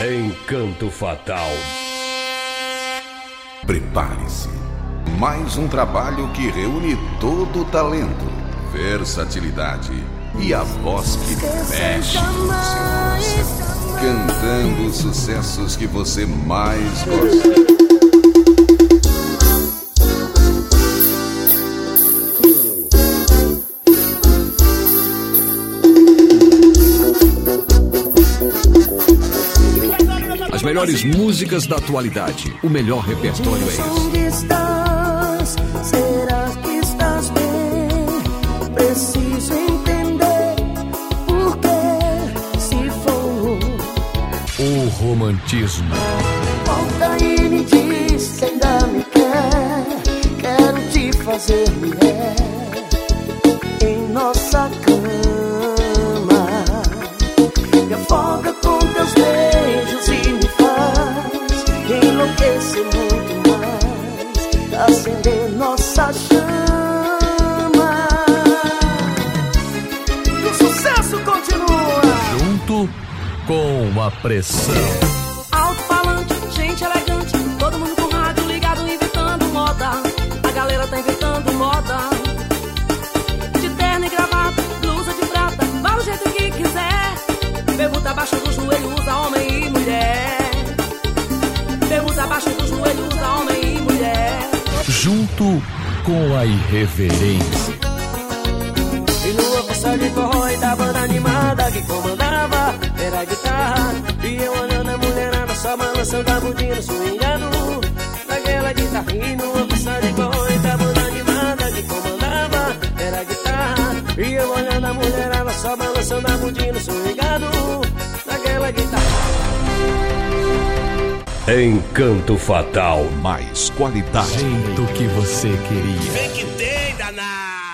Encanto Fatal. Prepare-se. Mais um trabalho que reúne todo o talento, versatilidade e a voz que mexe com seu coração, cantando os sucessos que você mais gosta. As melhores músicas da atualidade. O melhor repertório é esse. Onde estás? Será que estás bem? Preciso entender por que se for. O romantismo. Volta e me diz que ainda me quer. Quero te fazer mulher em nossa cama. Me afoga com teus beijos e me faz enlouquecer muito mais, acender nossa chama. E o sucesso continua. Junto com a pressão. Alto-falante, gente elegante, todo mundo com rádio ligado, inventando moda. A galera tá inventando moda. De terno e gravata, blusa de prata, vai do jeito que quiser. Bermuda abaixo do joelho, usa homem e mulher. Bermuda abaixo do joelho, usa homem e mulher. Junto com a irreverência. E numa força de forró e da banda animada que comandava era a guitarra. E eu olhando a mulherada só balançando a bundinha swingando naquela guitarra. E numa força de forró e da banda animada que comandava era a guitarra. E eu olhando a mulherada só balançando a bundinha swingando naquela guitarra. Encanto Fatal. Mais qualidade. Do que você queria. Vem que tem, danado!